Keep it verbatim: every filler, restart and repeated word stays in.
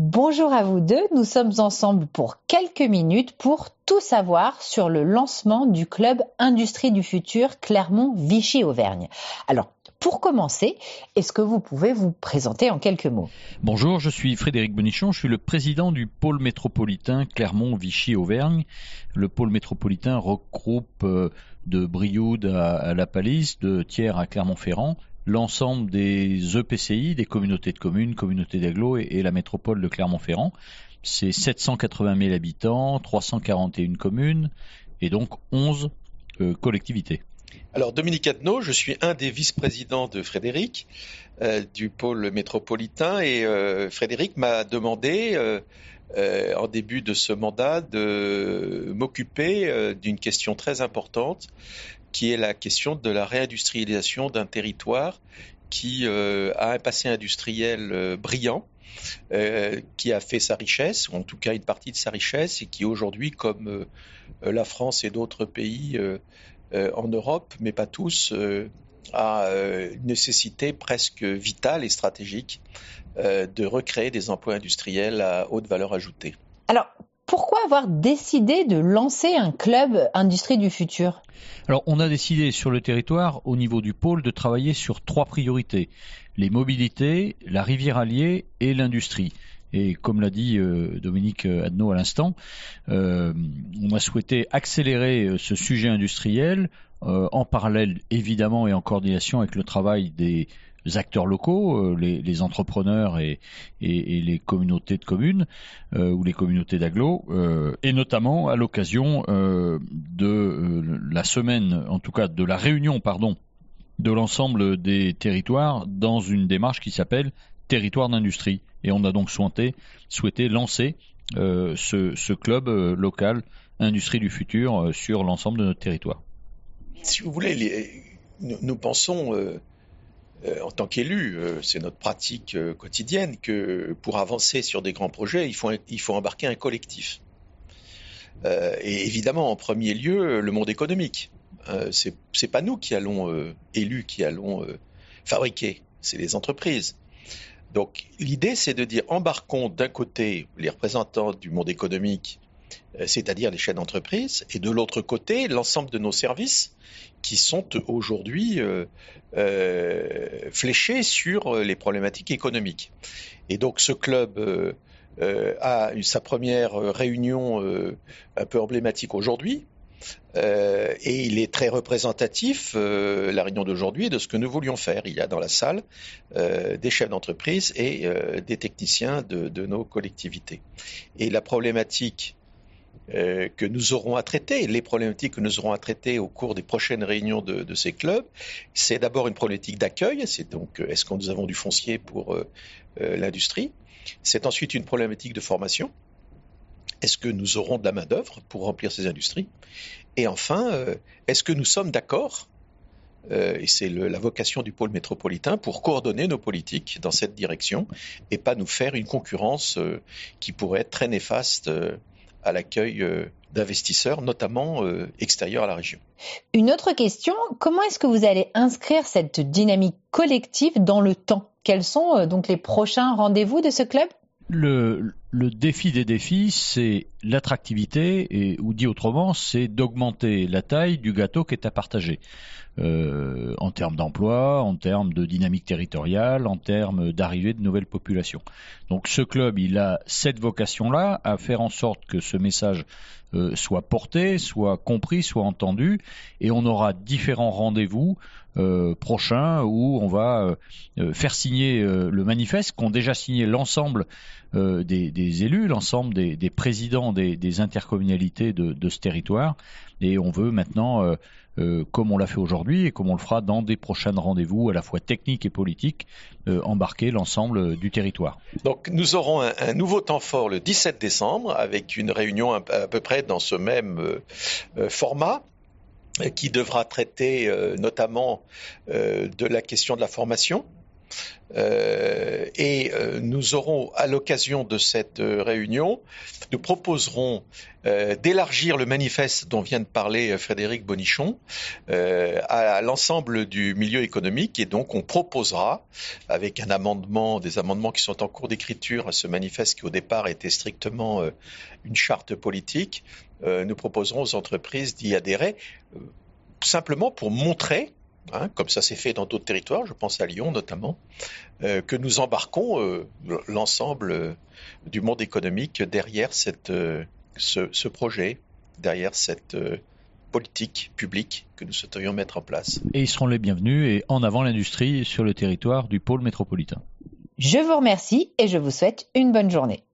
Bonjour à vous deux, nous sommes ensemble pour quelques minutes pour tout savoir sur le lancement du club Industrie du Futur Clermont-Vichy-Auvergne. Alors, pour commencer, est-ce que vous pouvez vous présenter en quelques mots ? Bonjour, je suis Frédéric Benichon, je suis le président du pôle métropolitain Clermont-Vichy-Auvergne. Le pôle métropolitain regroupe de Brioude à La Palisse, de Thiers à Clermont-Ferrand, l'ensemble des E P C I, des communautés de communes, communautés d'agglo et, et la métropole de Clermont-Ferrand. C'est sept cent quatre-vingt mille habitants, trois cent quarante et une communes et donc onze euh, collectivités. Alors Dominique Adnaud, je suis un des vice-présidents de Frédéric euh, du pôle métropolitain et euh, Frédéric m'a demandé euh, euh, en début de ce mandat de m'occuper euh, d'une question très importante qui est la question de la réindustrialisation d'un territoire qui euh, a un passé industriel euh, brillant, euh, qui a fait sa richesse, ou en tout cas une partie de sa richesse, et qui aujourd'hui, comme euh, la France et d'autres pays euh, euh, en Europe, mais pas tous, euh, a euh, une nécessité presque vitale et stratégique euh, de recréer des emplois industriels à haute valeur ajoutée. Alors, pourquoi avoir décidé de lancer un club Industrie du Futur ? Alors, on a décidé sur le territoire, au niveau du pôle, de travailler sur trois priorités. Les mobilités, la rivière Allier et l'industrie. Et comme l'a dit euh, Dominique Adnaud à l'instant, euh, on a souhaité accélérer ce sujet industriel euh, en parallèle, évidemment, et en coordination avec le travail des acteurs locaux, les, les entrepreneurs et, et, et les communautés de communes euh, ou les communautés d'agglo, euh, et notamment à l'occasion euh, de euh, la semaine, en tout cas de la réunion, pardon, de l'ensemble des territoires dans une démarche qui s'appelle Territoire d'industrie. Et on a donc souhaité, souhaité lancer euh, ce, ce club euh, local Industrie du Futur euh, sur l'ensemble de notre territoire. Si vous voulez, les, nous, nous pensons euh, Euh, en tant qu'élu, euh, c'est notre pratique euh, quotidienne que pour avancer sur des grands projets, il faut, il faut embarquer un collectif. Euh, et évidemment, en premier lieu, le monde économique. Euh, c'est, c'est pas nous qui allons, euh, élus, qui allons euh, fabriquer, c'est les entreprises. Donc l'idée, c'est de dire embarquons d'un côté les représentants du monde économique, euh, c'est-à-dire les chefs d'entreprise, et de l'autre côté, l'ensemble de nos services qui sont aujourd'hui euh, euh, fléchés sur les problématiques économiques. Et donc ce club euh, euh, a eu sa première réunion euh, un peu emblématique aujourd'hui, euh, et il est très représentatif, euh, la réunion d'aujourd'hui, de ce que nous voulions faire. Il y a dans la salle euh, des chefs d'entreprise et euh, des techniciens de, de nos collectivités. Et la problématique Euh, que nous aurons à traiter, les problématiques que nous aurons à traiter au cours des prochaines réunions de, de ces clubs, c'est d'abord une problématique d'accueil, c'est donc est-ce que nous avons du foncier pour euh, euh, l'industrie, c'est ensuite une problématique de formation, est-ce que nous aurons de la main-d'œuvre pour remplir ces industries, et enfin, euh, est-ce que nous sommes d'accord, euh, et c'est le, la vocation du pôle métropolitain, pour coordonner nos politiques dans cette direction et pas nous faire une concurrence euh, qui pourrait être très néfaste euh, à l'accueil d'investisseurs, notamment euh, extérieurs à la région. Une autre question, comment est-ce que vous allez inscrire cette dynamique collective dans le temps ? Quels sont euh, donc les prochains rendez-vous de ce club ? Le, le défi des défis, c'est l'attractivité, et, ou dit autrement, c'est d'augmenter la taille du gâteau qui est à partager. Euh, en termes d'emploi, en termes de dynamique territoriale, en termes d'arrivée de nouvelles populations. Donc ce club, il a cette vocation-là, à faire en sorte que ce message euh, soit porté, soit compris, soit entendu, et on aura différents rendez-vous euh, prochains où on va euh, faire signer euh, le manifeste qu'ont déjà signé l'ensemble euh, des, des élus, l'ensemble des, des présidents des, des intercommunalités de, de ce territoire, et on veut maintenant euh, Euh, comme on l'a fait aujourd'hui et comme on le fera dans des prochains rendez-vous à la fois techniques et politiques, euh, embarquer l'ensemble du territoire. Donc nous aurons un, un nouveau temps fort le dix-sept décembre avec une réunion à, à peu près dans ce même euh, format qui devra traiter euh, notamment euh, de la question de la formation. Euh, et euh, nous aurons, à l'occasion de cette euh, réunion, nous proposerons euh, d'élargir le manifeste dont vient de parler Frédéric Bonichon euh, à, à l'ensemble du milieu économique. Et donc, on proposera, avec un amendement, des amendements qui sont en cours d'écriture à ce manifeste qui, au départ, était strictement euh, une charte politique, euh, nous proposerons aux entreprises d'y adhérer, euh, simplement pour montrer, Hein, comme ça s'est fait dans d'autres territoires, je pense à Lyon notamment, euh, que nous embarquons euh, l'ensemble euh, du monde économique derrière cette, euh, ce, ce projet, derrière cette euh, politique publique que nous souhaiterions mettre en place. Et ils seront les bienvenus et en avant l'industrie sur le territoire du pôle métropolitain. Je vous remercie et je vous souhaite une bonne journée.